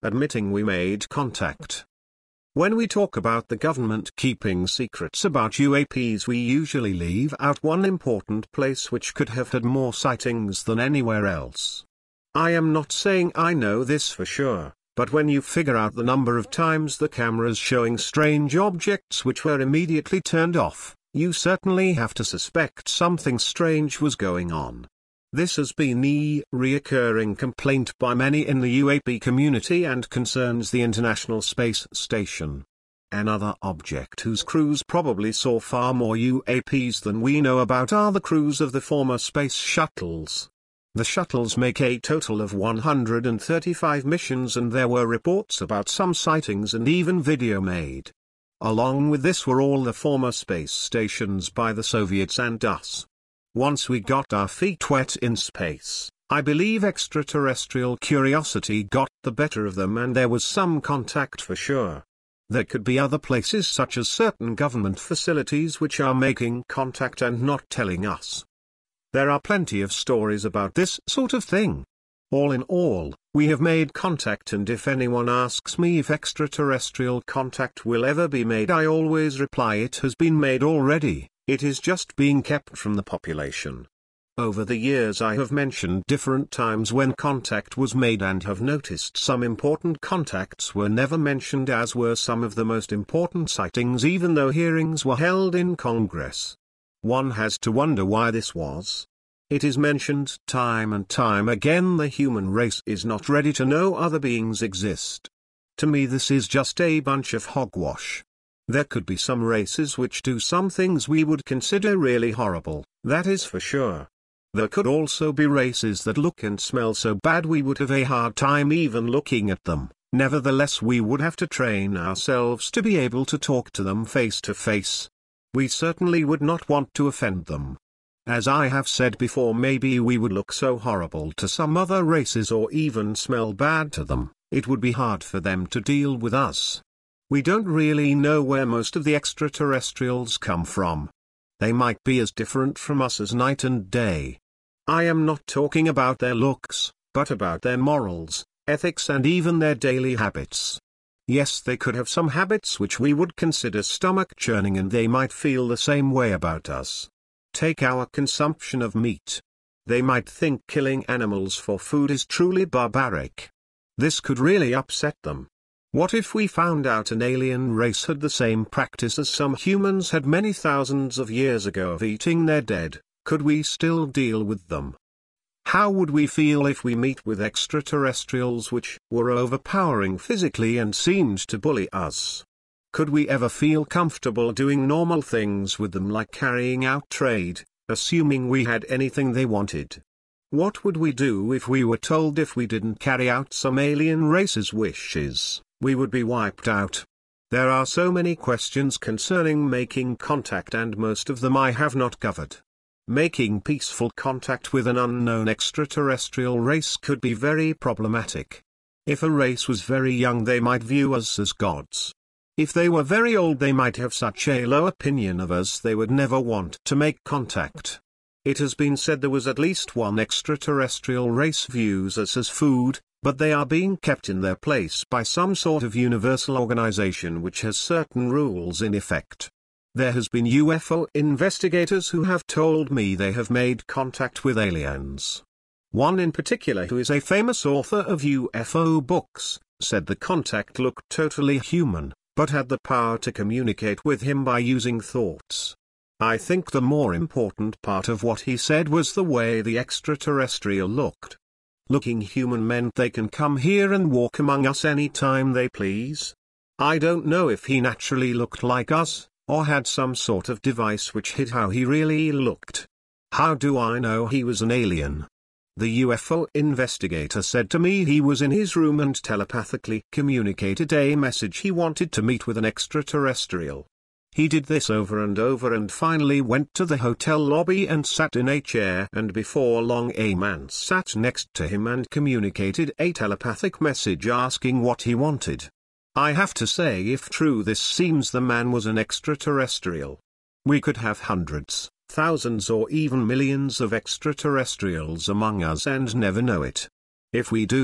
admitting we made contact. When we talk about the government keeping secrets about UAPs, we usually leave out one important place which could have had more sightings than anywhere else. I am not saying I know this for sure, but when you figure out the number of times the cameras showing strange objects which were immediately turned off, you certainly have to suspect something strange was going on. This has been a recurring complaint by many in the UAP community and concerns the International Space Station. Another object whose crews probably saw far more UAPs than we know about are the crews of the former space shuttles. The shuttles make a total of 135 missions, and there were reports about some sightings and even video made. Along with this were all the former space stations by the Soviets and us. Once we got our feet wet in space, I believe extraterrestrial curiosity got the better of them and there was some contact for sure. There could be other places such as certain government facilities which are making contact and not telling us. There are plenty of stories about this sort of thing. All in all, we have made contact, and if anyone asks me if extraterrestrial contact will ever be made, I always reply it has been made already. It is just being kept from the population. Over the years I have mentioned different times when contact was made and have noticed some important contacts were never mentioned, as were some of the most important sightings, even though hearings were held in Congress. One has to wonder why this was. It is mentioned time and time again the human race is not ready to know other beings exist. To me this is just a bunch of hogwash. There could be some races which do some things we would consider really horrible, that is for sure. There could also be races that look and smell so bad we would have a hard time even looking at them. Nevertheless, we would have to train ourselves to be able to talk to them face to face. We certainly would not want to offend them. As I have said before, maybe we would look so horrible to some other races or even smell bad to them, it would be hard for them to deal with us. We don't really know where most of the extraterrestrials come from. They might be as different from us as night and day. I am not talking about their looks, but about their morals, ethics and even their daily habits. Yes, they could have some habits which we would consider stomach-churning, and they might feel the same way about us. Take our consumption of meat. They might think killing animals for food is truly barbaric. This could really upset them. What if we found out an alien race had the same practice as some humans had many thousands of years ago of eating their dead? Could we still deal with them? How would we feel if we meet with extraterrestrials which were overpowering physically and seemed to bully us? Could we ever feel comfortable doing normal things with them, like carrying out trade, assuming we had anything they wanted? What would we do if we were told if we didn't carry out some alien race's wishes, we would be wiped out? There are so many questions concerning making contact, and most of them I have not covered. Making peaceful contact with an unknown extraterrestrial race could be very problematic. If a race was very young, they might view us as gods. If they were very old, they might have such a low opinion of us they would never want to make contact. It has been said there was at least one extraterrestrial race views us as food, but they are being kept in their place by some sort of universal organization which has certain rules in effect. There has been UFO investigators who have told me they have made contact with aliens. One in particular, who is a famous author of UFO books, said the contact looked totally human, but had the power to communicate with him by using thoughts. I think the more important part of what he said was the way the extraterrestrial looked. Looking human meant they can come here and walk among us any time they please. I don't know if he naturally looked like us, or had some sort of device which hid how he really looked. How do I know he was an alien? The UFO investigator said to me he was in his room and telepathically communicated a message he wanted to meet with an extraterrestrial. He did this over and over and finally went to the hotel lobby and sat in a chair, and before long a man sat next to him and communicated a telepathic message asking what he wanted. I have to say, if true, this seems the man was an extraterrestrial. We could have hundreds, thousands or even millions of extraterrestrials among us and never know it. If we do,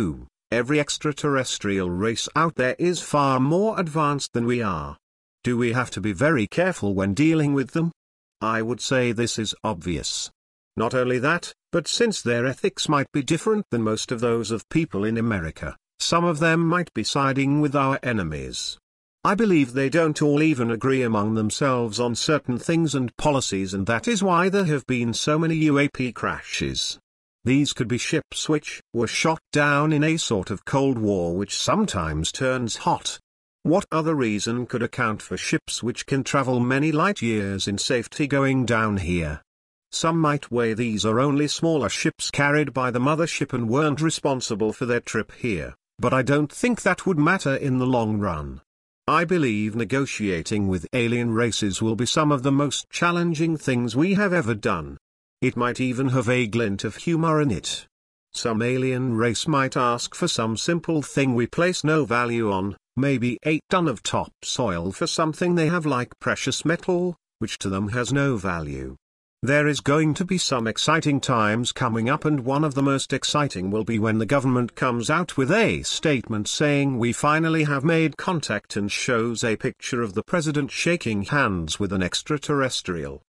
Every extraterrestrial race out there is far more advanced than we are. Do we have to be very careful when dealing with them? I would say this is obvious. Not only that, but since their ethics might be different than most of those of people in America, some of them might be siding with our enemies. I believe they don't all even agree among themselves on certain things and policies, and that is why there have been so many UAP crashes. These could be ships which were shot down in a sort of Cold War which sometimes turns hot. What other reason could account for ships which can travel many light years in safety going down here? Some might weigh these are only smaller ships carried by the mothership and weren't responsible for their trip here, but I don't think that would matter in the long run. I believe negotiating with alien races will be some of the most challenging things we have ever done. It might even have a glint of humor in it. Some alien race might ask for some simple thing we place no value on, maybe 8 tons of topsoil for something they have like precious metal, which to them has no value. There is going to be some exciting times coming up, and one of the most exciting will be when the government comes out with a statement saying we finally have made contact and shows a picture of the president shaking hands with an extraterrestrial.